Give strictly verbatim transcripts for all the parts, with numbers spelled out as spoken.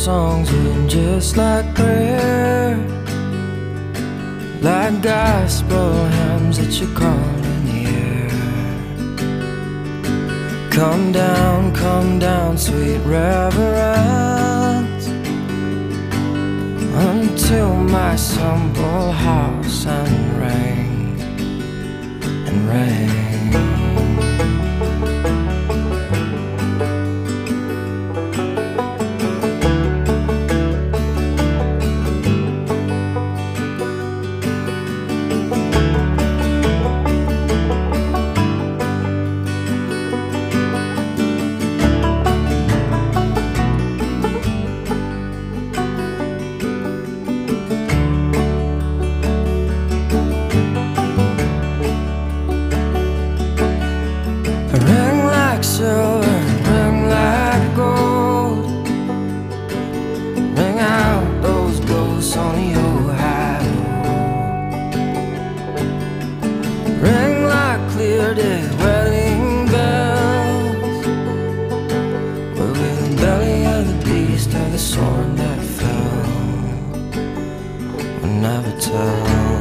songs were just like prayer, like gospel hymns that you call in the air. Come down, come down, sweet reverence, until my simple house and ring and ring. Ring like silver, ring like gold, ring out those ghosts on the Ohio. Ring like clear day wedding bells, but with the belly of the beast of the sword that fell, we'll never tell.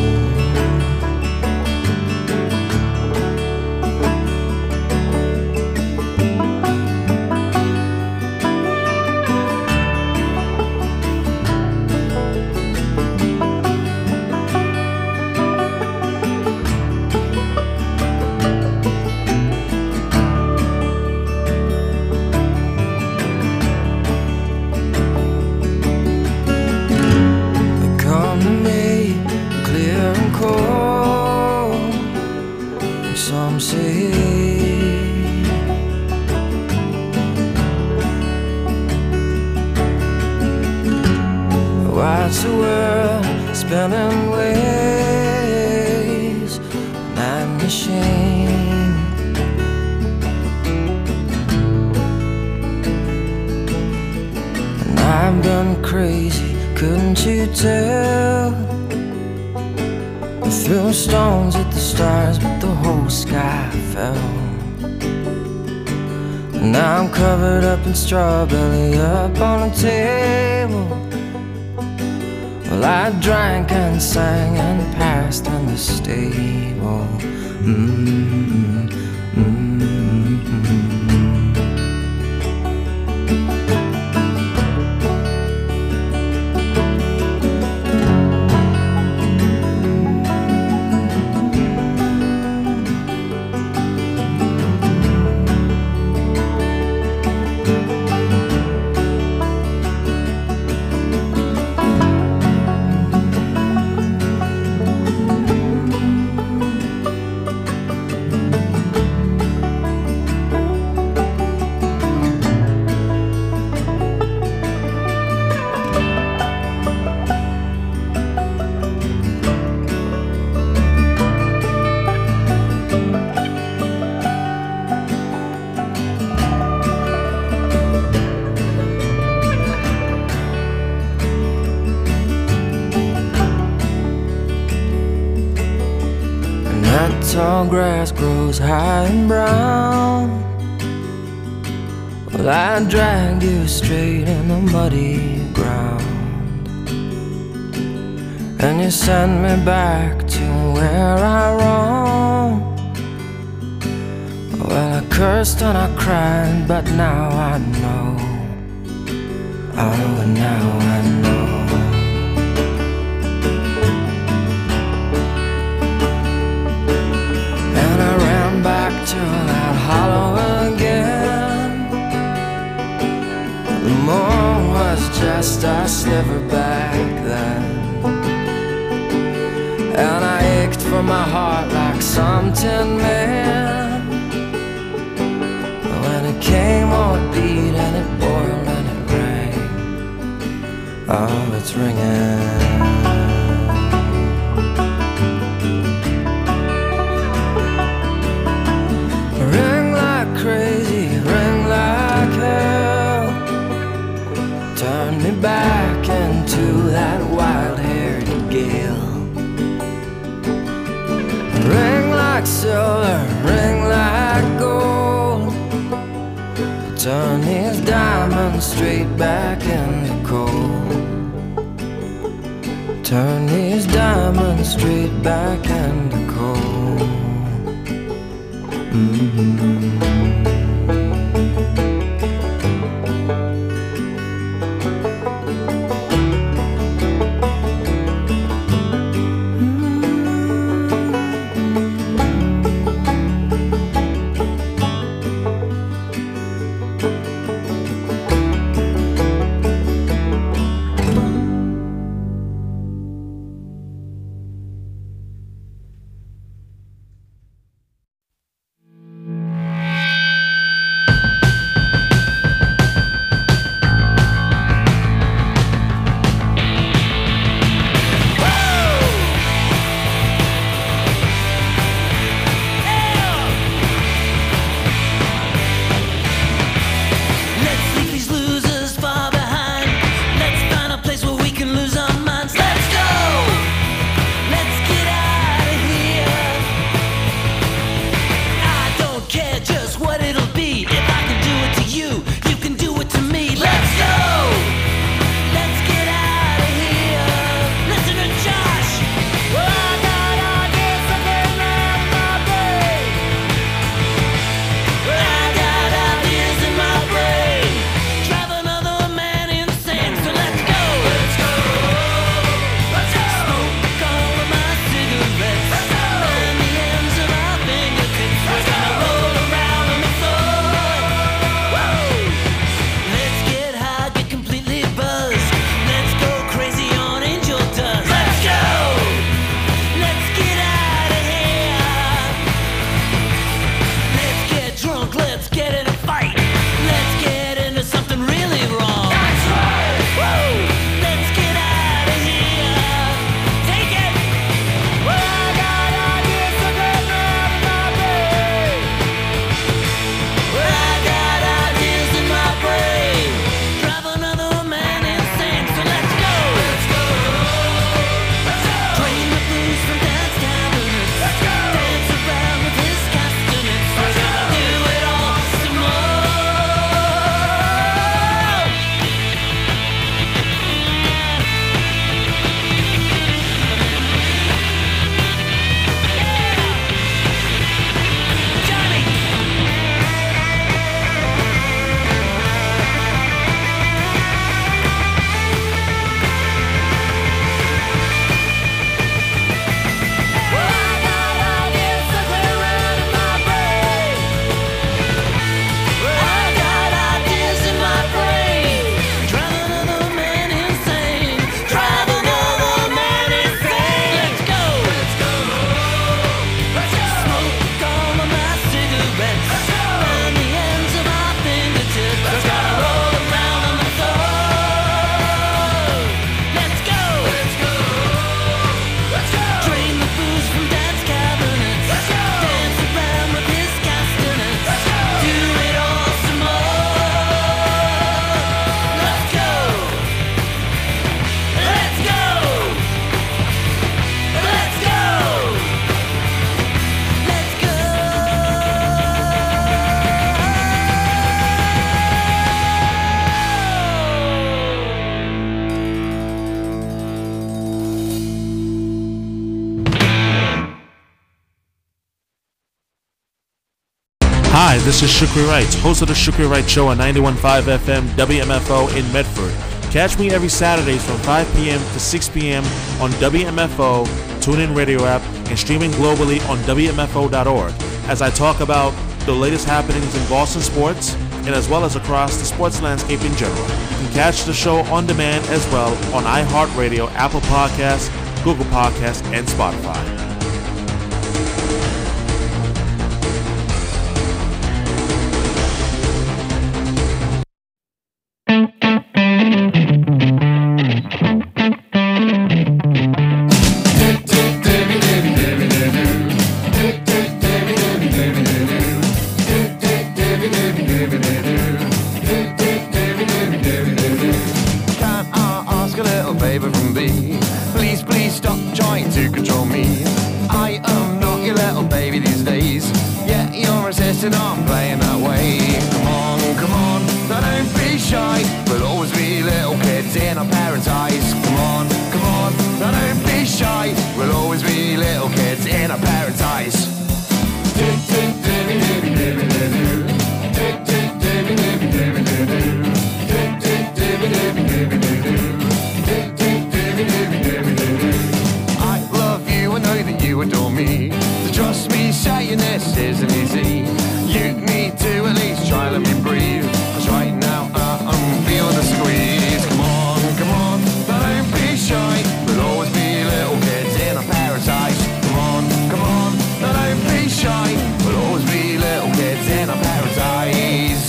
Some say what's the world spinning ways, night machine. And I've been crazy, couldn't you tell? I threw stones at the stars, but the whole sky fell. And now I'm covered up in straw, belly up on a table. Well, I drank and sang and passed in the stable. Mm-hmm. Mm-hmm. That tall grass grows high and brown. Well, I dragged you straight in the muddy ground, and you sent me back to where I roamed. Well, I cursed and I cried, but now I know. Oh, now I know. To that hollow again. The moon was just a sliver back then, and I ached for my heart like some tin man. When it came on, it beat and it boiled and it rang. Oh, it's ringing. Crazy, ring like hell, turn me back into that wild-haired gale. Ring like silver, ring like gold, turn these diamonds straight back in cold. Turn these diamonds straight back into cold. Mm-hmm. Hi, this is Shukri Wright, host of the Shukri Wright Show on ninety-one point five F M W M F O in Medford. Catch me every Saturdays from five p.m. to six p.m. on W M F O, TuneIn Radio app, and streaming globally on W M F O dot org as I talk about the latest happenings in Boston sports and as well as across the sports landscape in general. You can catch the show on demand as well on iHeartRadio, Apple Podcasts, Google Podcasts, and Spotify. I'm playing that way. Come on, come on, now don't be shy. We'll always be little kids in our parents' eyes. Come on, come on, now don't be shy. We'll always be little kids in our parents' eyes. Tick, tick, dibby, dibby, dibby, dibby. Tick, tick, dibby, dibby, dibby, dibby. Tick, tick, dibby, dibby, dibby, dibby. Tick, tick, dibby, dibby, dibby, dibby. I love you, I know that you adore me. So trust me, saying this isn't easy. You need to at least try, let me breathe. Cause right now uh, I'm feeling the squeeze. Come on, come on, don't be shy. We'll always be little kids in our parents' eyes. Come on, come on, don't be shy. We'll always be little kids in our parents' eyes.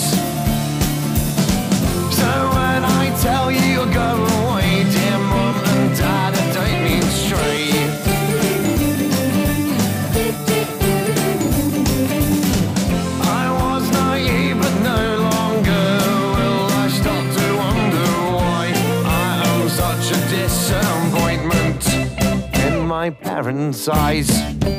So when I tell you you'll go away, dear mum and dad, I don't mean straight. I was naive but no longer will I stop to wonder why I am such a disappointment in my parents' eyes.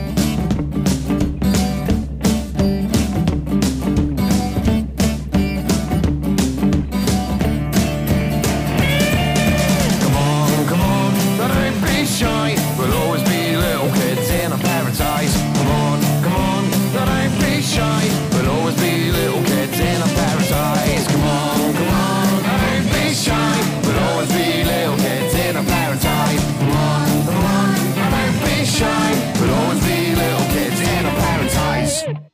We'll always be little kids in our parents' eyes. Come on, come on, now don't be shy. We'll always be little kids in our parents' eyes. Come on, come on, now don't be shy. We'll always be little kids in our parents' eyes. Come on, come on, now don't be shy. We'll always be little kids in our parents' eyes.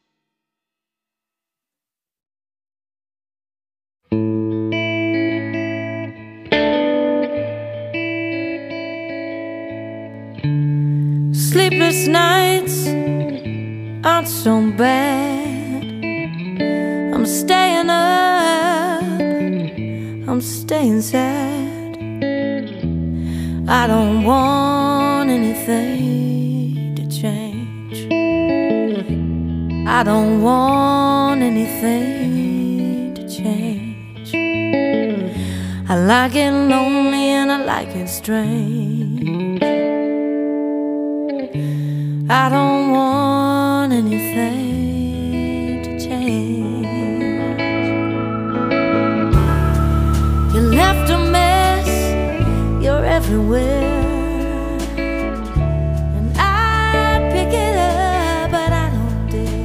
Sleepless nights aren't so bad. I'm staying up, I'm staying sad. I don't want anything to change. I don't want anything to change. I like it lonely and I like it strange. I don't want anything to change. You left a mess, you're everywhere, and I pick it up, but I don't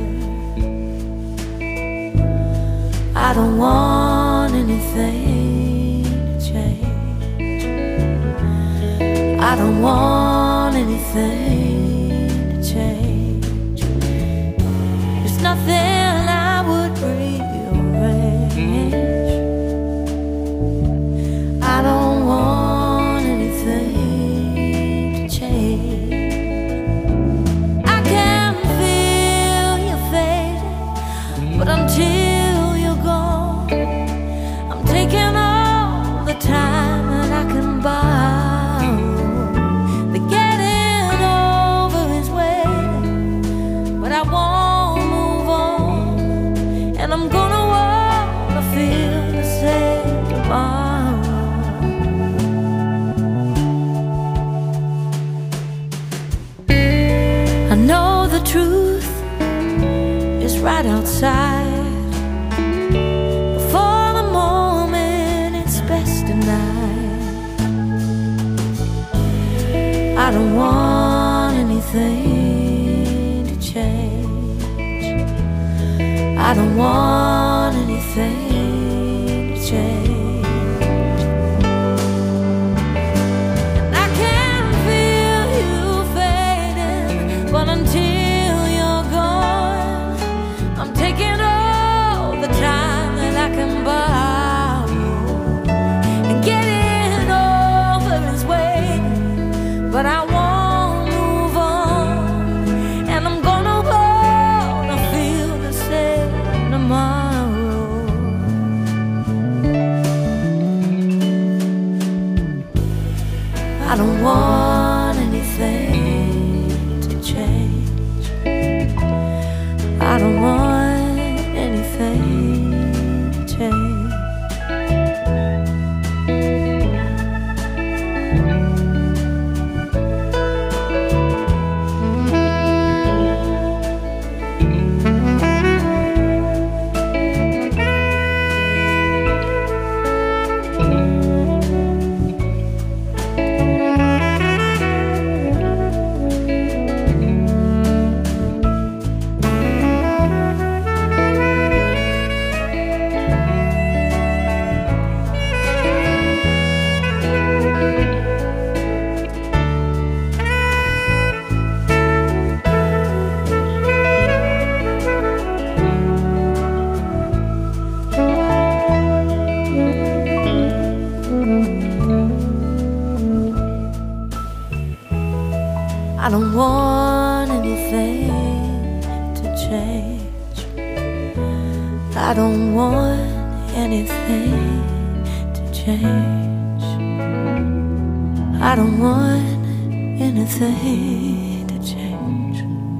dare. I don't want anything to change. I don't want anything change. There's nothing I would rearrange. I don't want anything to change. I can feel you fading, but until you're gone, I'm taking all the time that I can buy. I won't move on, and I'm gonna wanna feel the same tomorrow. I know the truth is right outside. Before the moment it's best denied. I don't want anything to change. I don't want anything to change. I can feel you fading, but until you're gone, I'm taking all the time that I can borrow. And getting over is waiting, but I won't move on, and I'm gonna wanna feel the same tomorrow. I don't want anything to change. I don't want anything to change. change. I don't want anything to change. I don't want anything to change.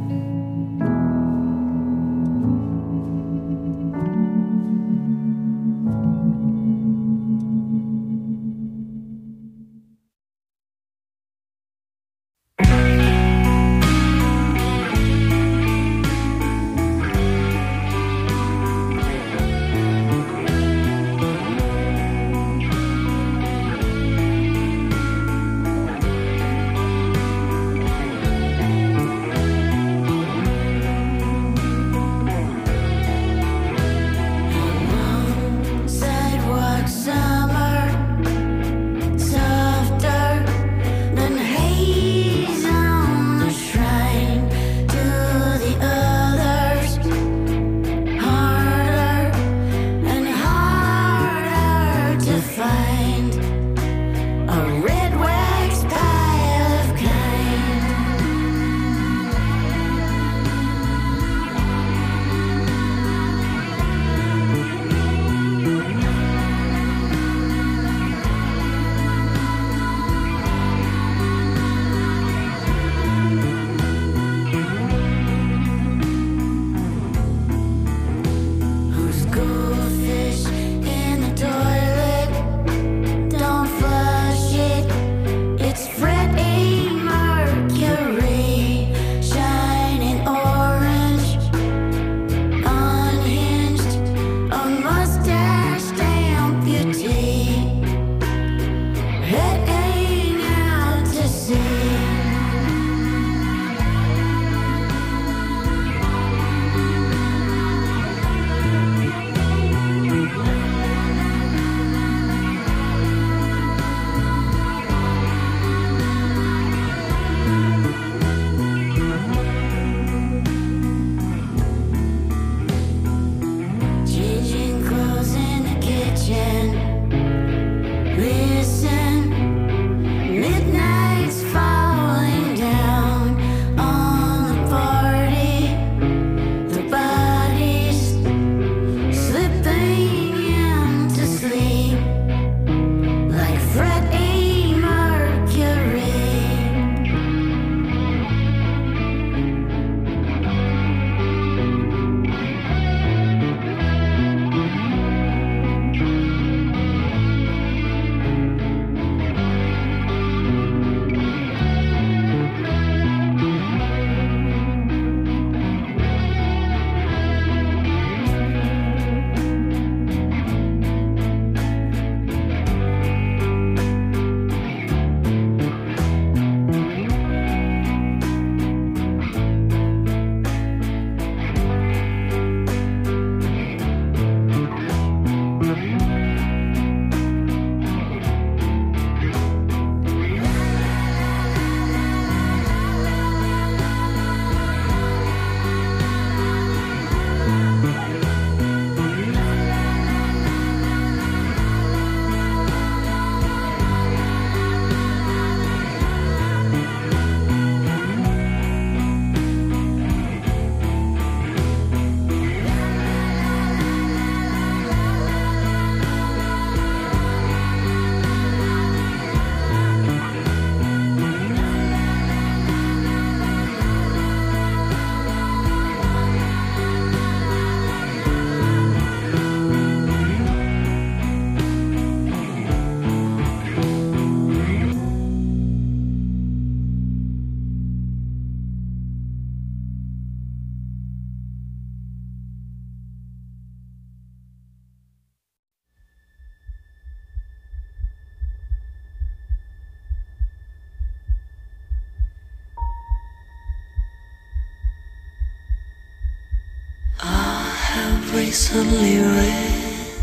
Recently read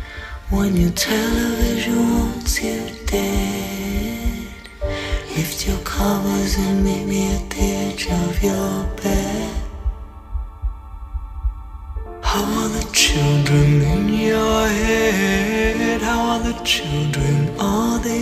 when your television wants you dead. Lift your covers and meet me at the edge of your bed. How are the children in your head? How are the children? Are they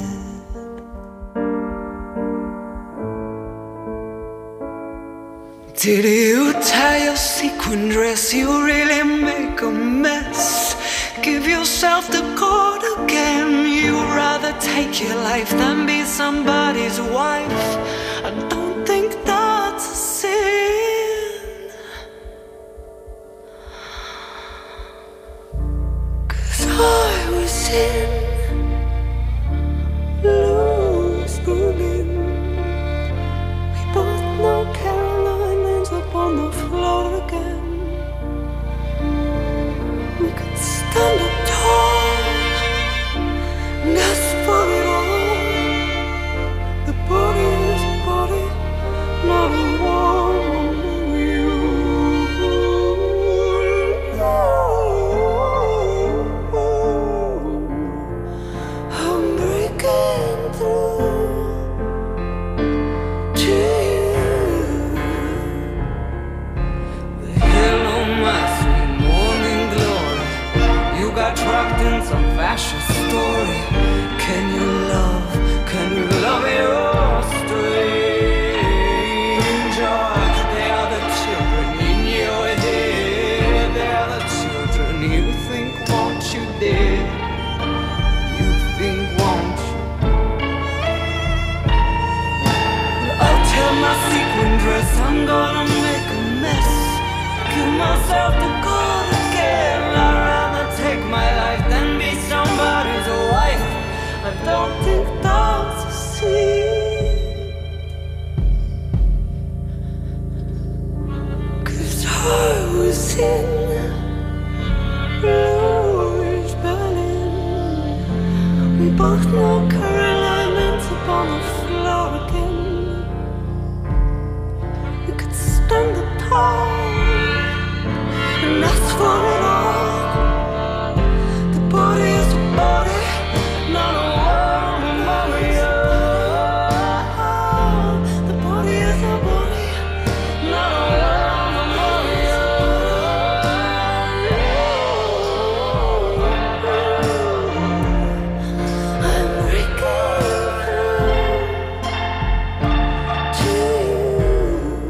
fed? Did you tie your sequin dress? You really make a mess. Give yourself the cord again. You'd rather take your life than be somebody's wife. I don't think that's a sin. 'Cause I was in Louis Berlin. We both know Caroline ends up on the floor again. We could stand up tall and ask for it all. The body is a body, not a woman. I'm breaking through to you. The hell on my sweet morning glory. You got trapped in some fascist story. Can you love, can you love your stranger? They are the children in your head. They are the children you think want you dead. You think want you. I'll tell my sequin dress I'm gonna make a mess. Give myself the cord again. I'd rather take my life than be somebody's wife. I don't think that's a sin. 'Cause I was in Louis Berlin. We both know Caroline ends up on the floor again. We could stand up tall and ask for it all. The body is a body, not a woman, Maria. The body is a body, not a woman, Maria. I'm breaking through to you.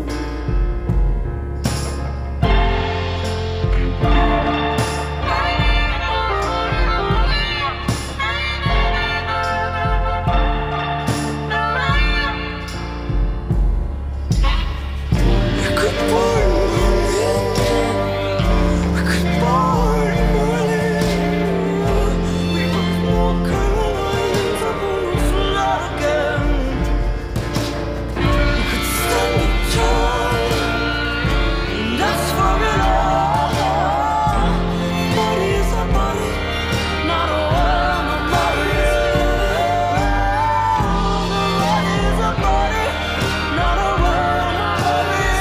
We could born Berlin. We could born Berlin. We both know Caroline's up on the floor again. We could stand up tall and ask for it all. Body is a body, not a woman, Maria. Body is a body, not a woman, Maria.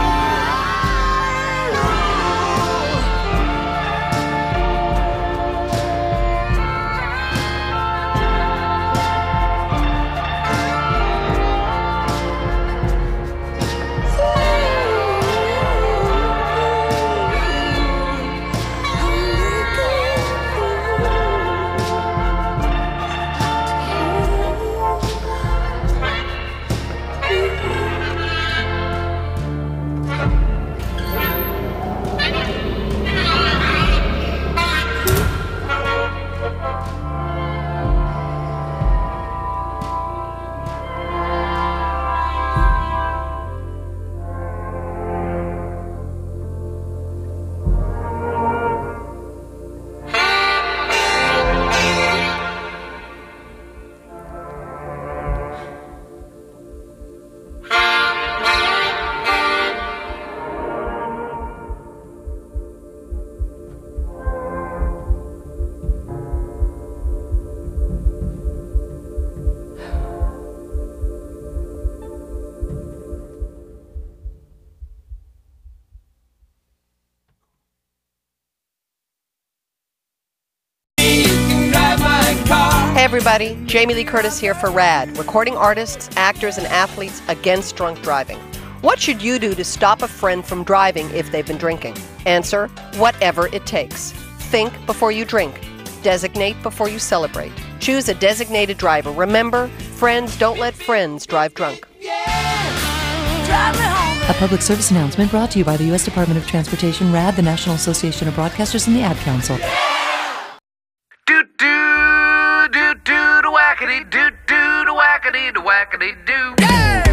Hey everybody, Jamie Lee Curtis here for RAD, recording artists, actors, and athletes against drunk driving. What should you do to stop a friend from driving if they've been drinking? Answer, whatever it takes. Think before you drink. Designate before you celebrate. Choose a designated driver. Remember, friends don't let friends drive drunk. Yeah, drive me home. A public service announcement brought to you by the U S Department of Transportation, RAD, the National Association of Broadcasters, and the Ad Council. Do do do do do wackety do do do wackety do wackety do. Yeah!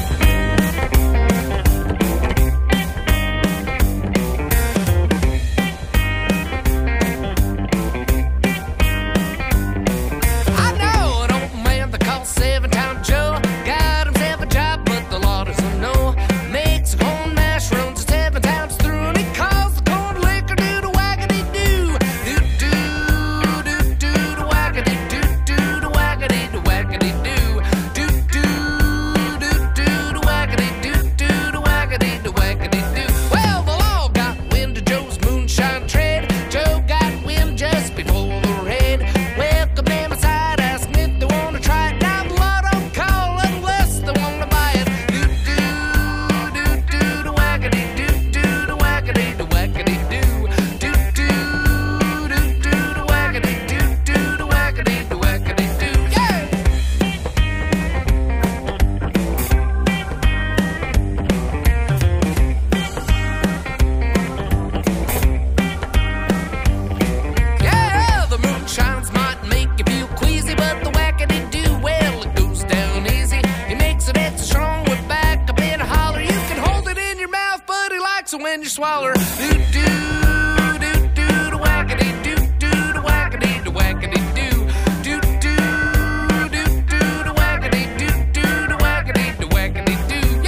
Seven-Town Joe got himself a job, but the law doesn't know. Makes corn mash, runs seven times through, and he calls the corn liquor do the waggity do. Do do do do the waggity do do the waggity the waggity do. Do do do do the waggity do do the waggity the waggity do. Well, the law got wind of Joe's moonshine trade. Joe got wind just before the rain. Welcome them aside, asking if they want to try it. When you swallow, do do do do the wackety do do the wackety the wackety do do do do do the wackety do do the wackety the wackety do.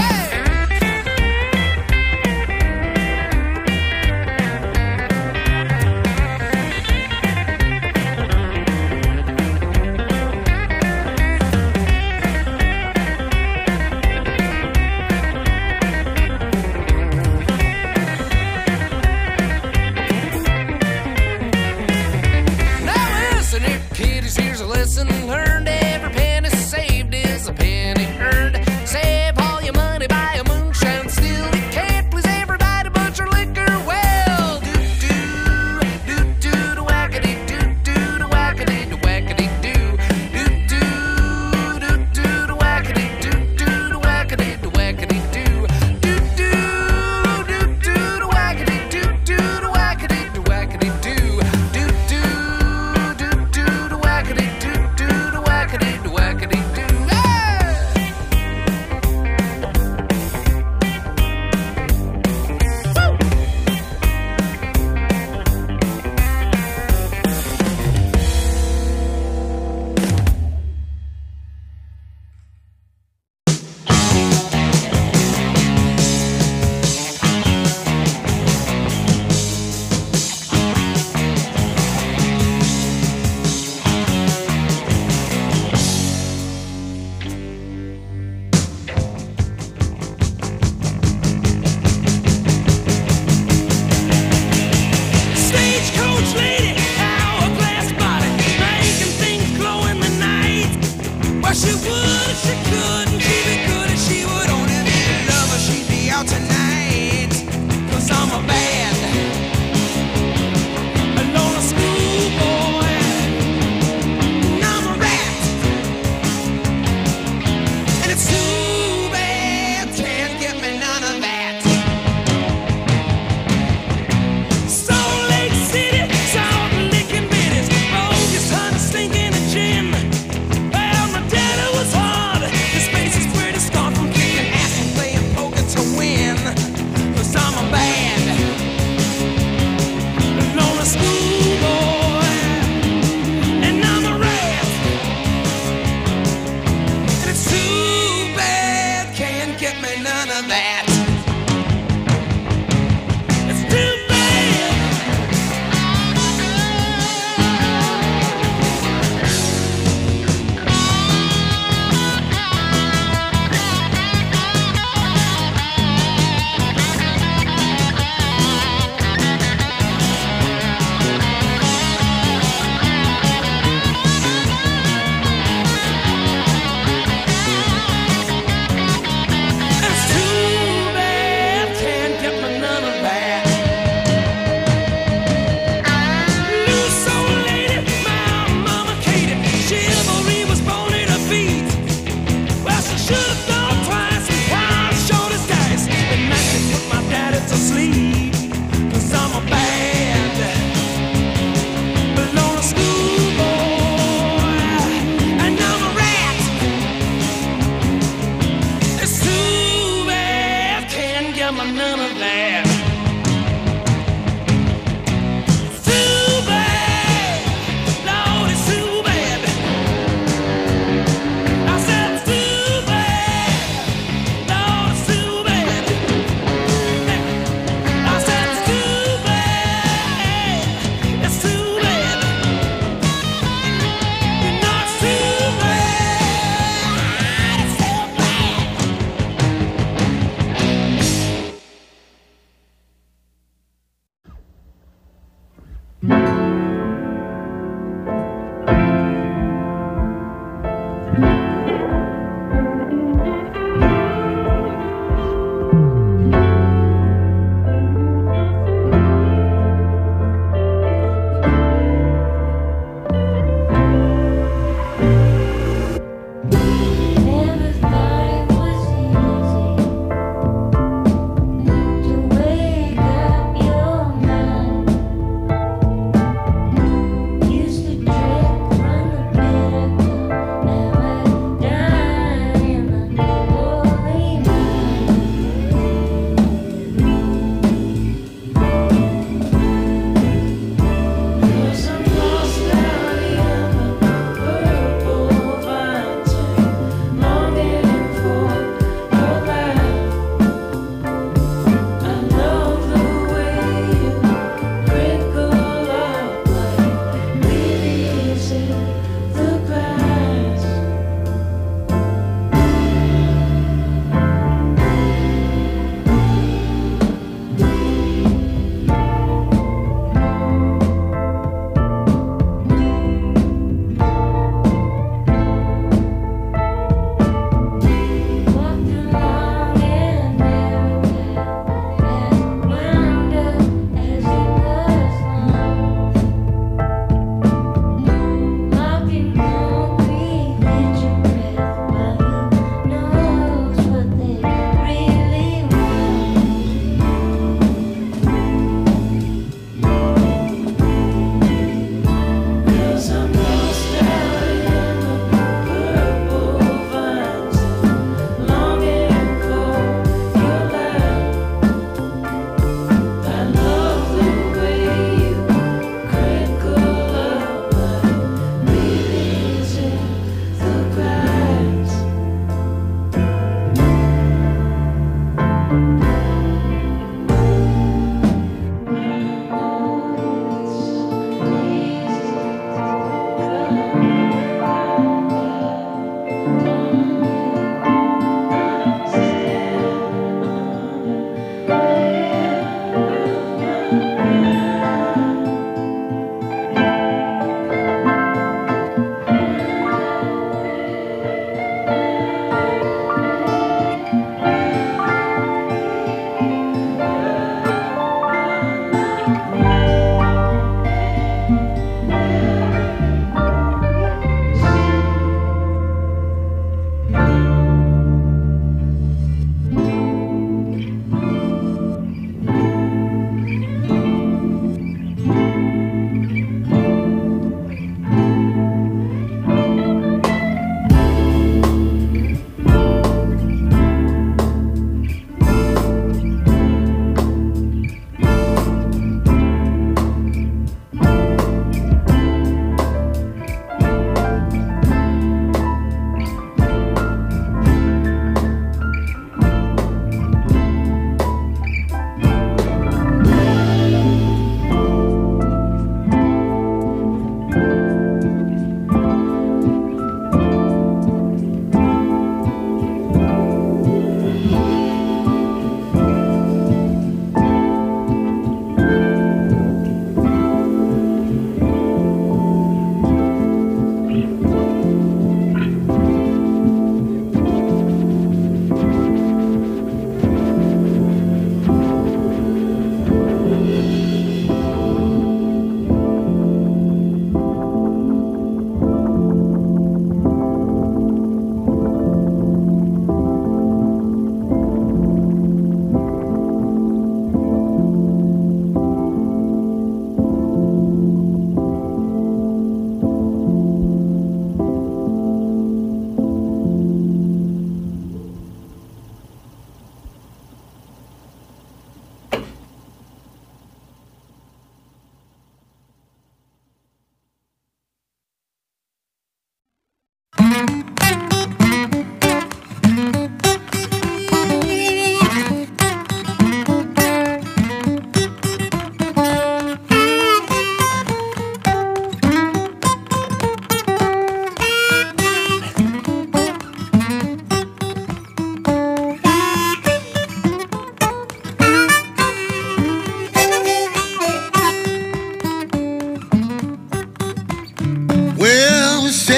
Everybody was easy to wake up your mind.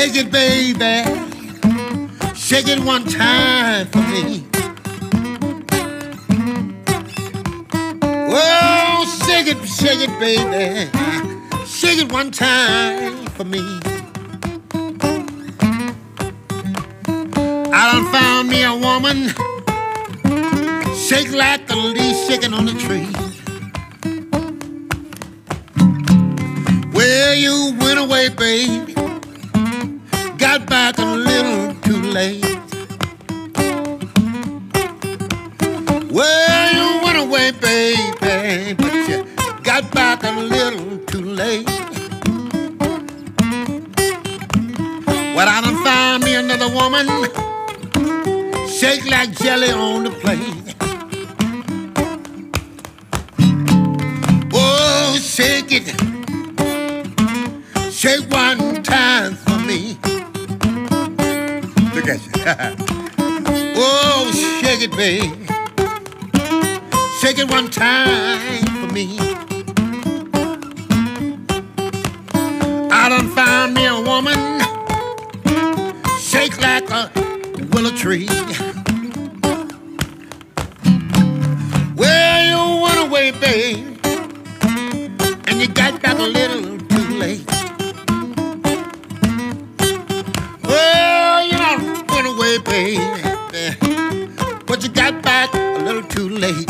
Shake it, baby. Shake it one time for me. Oh, shake it, shake it, baby. Shake it one time for me. I done found me a woman, shake like the leaf shaking on the tree. Well, you went away, baby, got back a little too late. Well, you went away, baby, but you got back a little too late. Well, I done found me another woman, shake like jelly on the plate. Oh, shake it, shake one time for me. Look at you. Oh, shake it, babe. Shake it one time for me. I done found me a woman, shake like a willow tree. Well, you went away, babe, and you got back a little too late. Well, you done went away, baby, but you got back a little too late.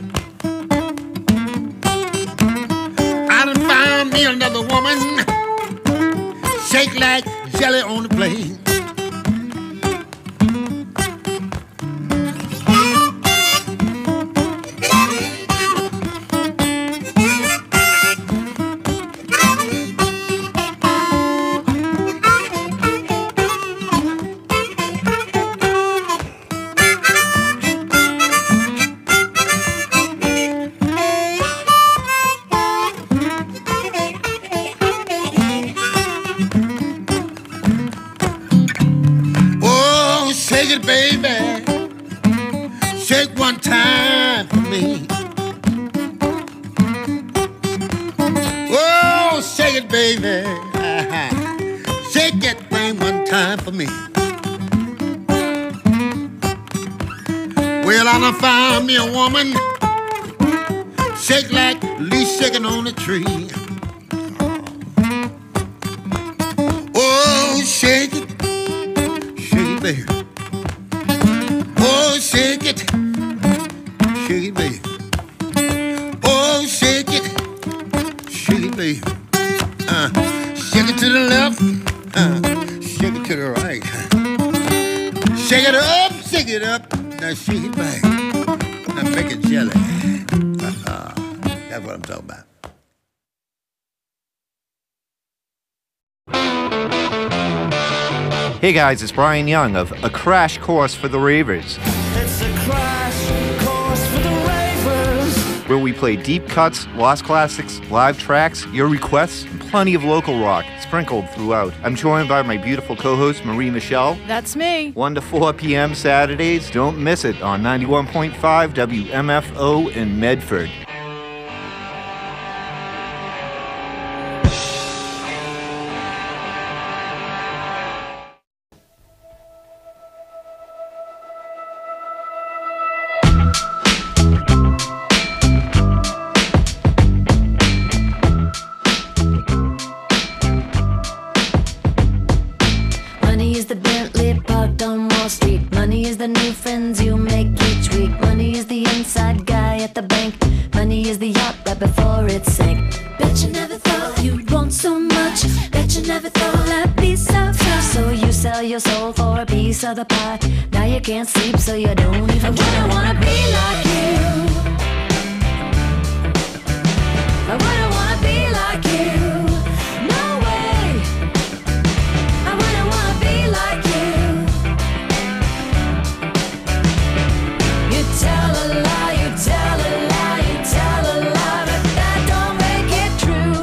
I done found me another woman, shake like jelly on the plate. Shake it, baby. Shake one time for me. Oh, shake it, baby. Shake that thing one time for me. Well, I done found me a woman, shake like leaf shaking on a tree. Oh, shake it, shake it, baby. Oh, shake it, shake it, baby. Oh, shake it, shake it, baby. Uh, shake it to the left, uh, shake it to the right. Shake it up, shake it up, now shake it back. Now make it jelly. Uh-huh. That's what I'm talking about. Hey guys, it's Brian Young of A Crash Course for the Ravers. It's a crash course for the ravers. Where we play deep cuts, lost classics, live tracks, your requests, and plenty of local rock sprinkled throughout. I'm joined by my beautiful co-host, Marie Michelle. That's me. one to four p.m. Saturdays. Don't miss it on ninety-one point five W M F O in Medford. Of the pie. Now you can't sleep, so you don't even. I wouldn't wanna be like you. I wouldn't wanna be like you. No way. I wouldn't wanna be like you. You tell a lie, you tell a lie, you tell a lie, but that don't make it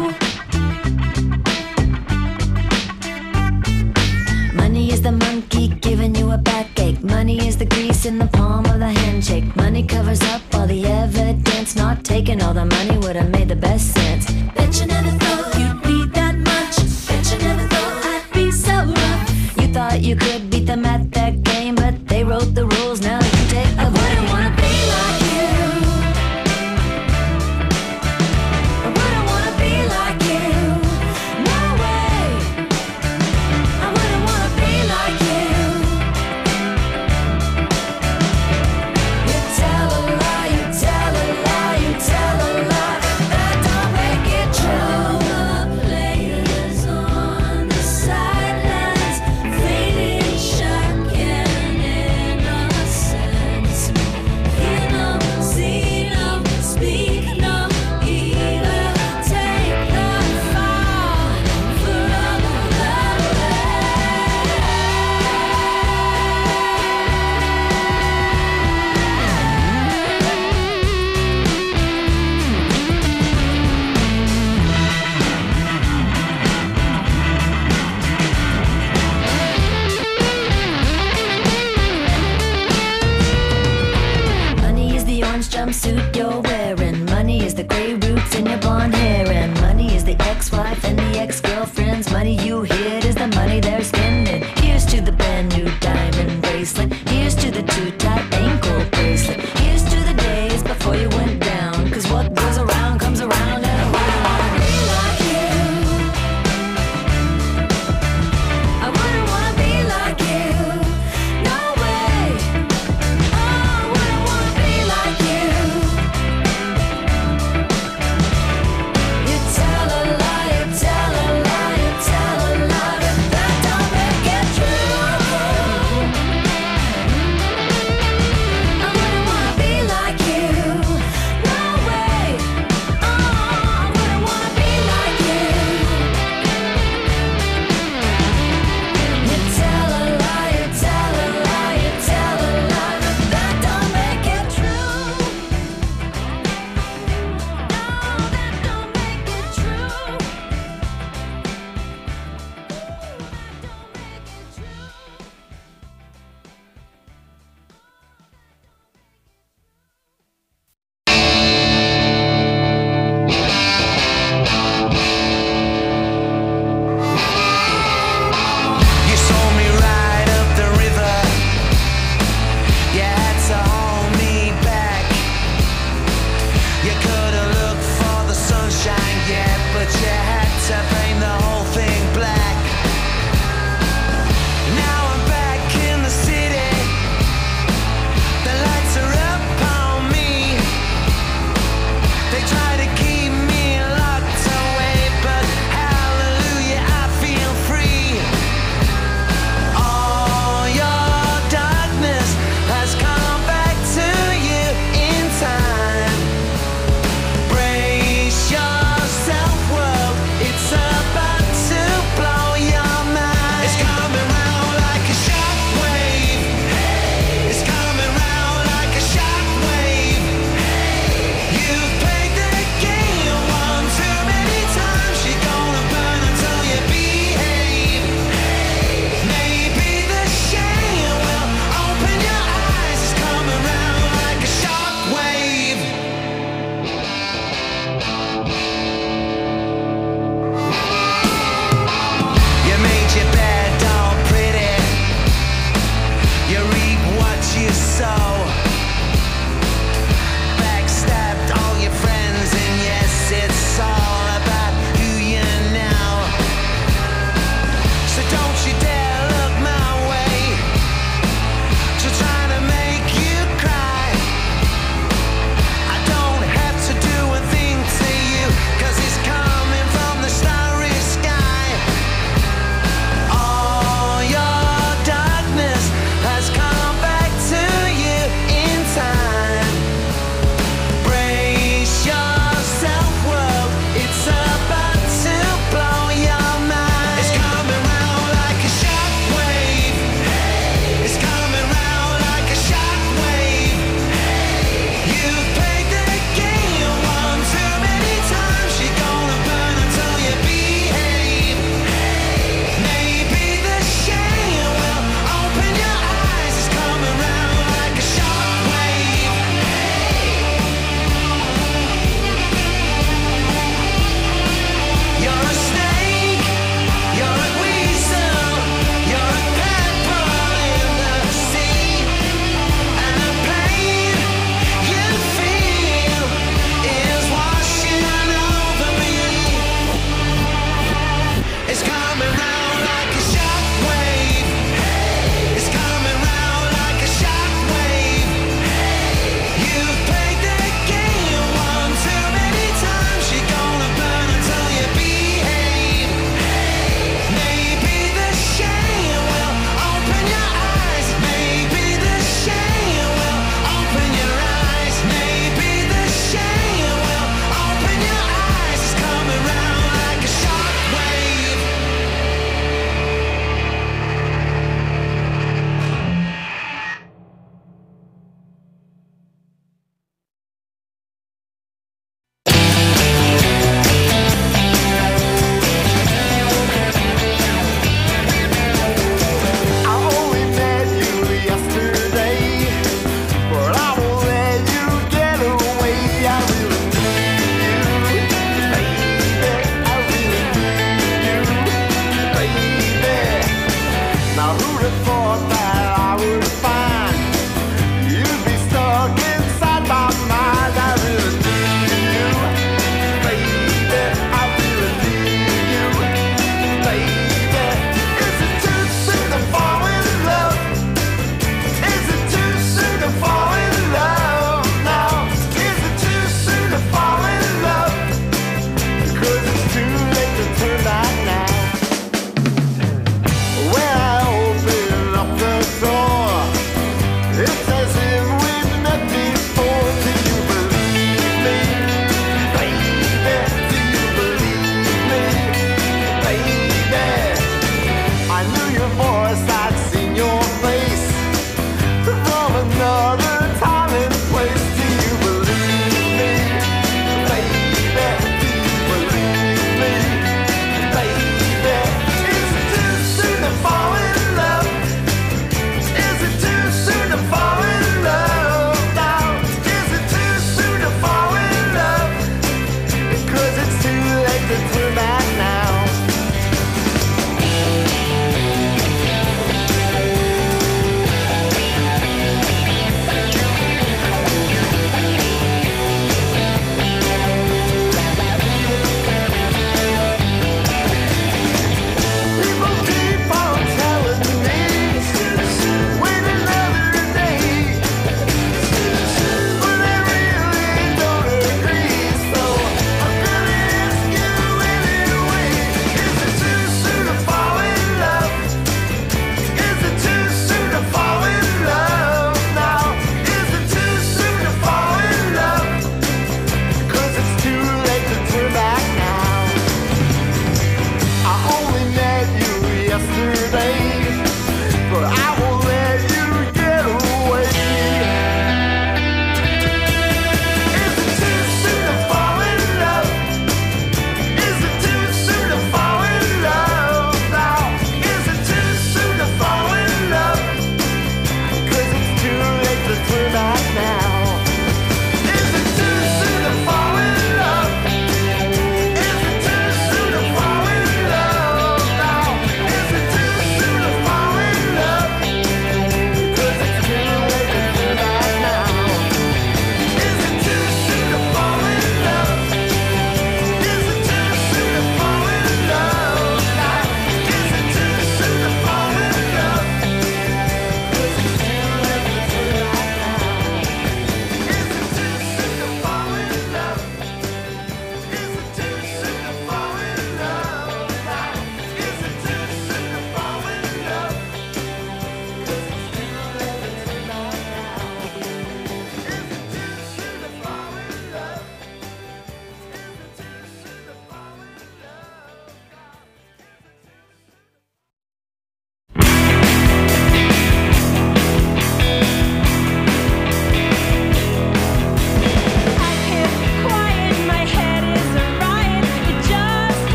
true. Money is the monkey giving you a backache. Money is the grease in the palm of the handshake. Money covers up all the evidence. Not taking all the money would have made the best sense. Bet you never thought you'd be that much. Bet you never thought I'd be so rough.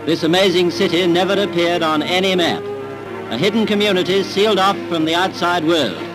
This amazing city never appeared on any map. A hidden community sealed off from the outside world.